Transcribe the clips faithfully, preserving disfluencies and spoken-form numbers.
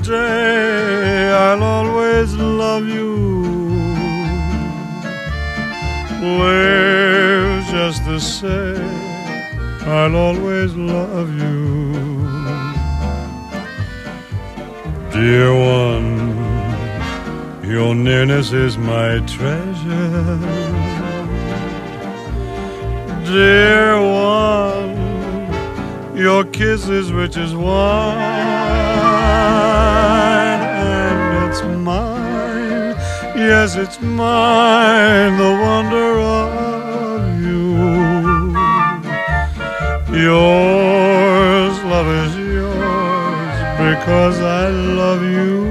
day, I'll always love you. Live just the same, I'll always love you. Dear one, your nearness is my treasure. Dear one, your kiss is rich as wine, and it's mine, yes, it's mine, the wonder of you. Yours, love is yours, because I love you.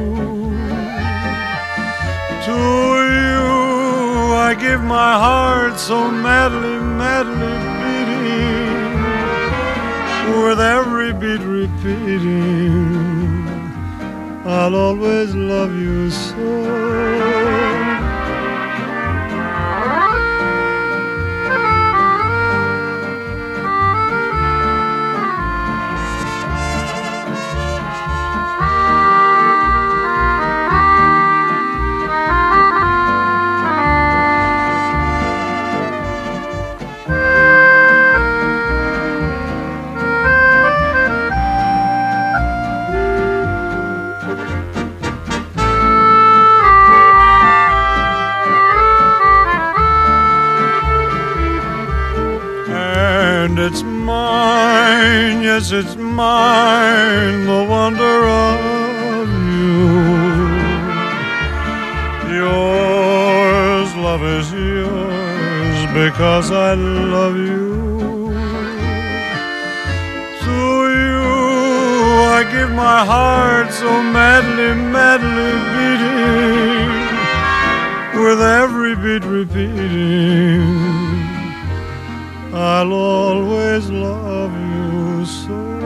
To you I give my heart so madly, madly beating, with every beat repeating, I'll always love you so. And it's mine, yes, it's mine, the wonder of you. Yours, love is yours, because I love you. To you I give my heart so madly, madly beating, with every beat repeating, I'll always love you so.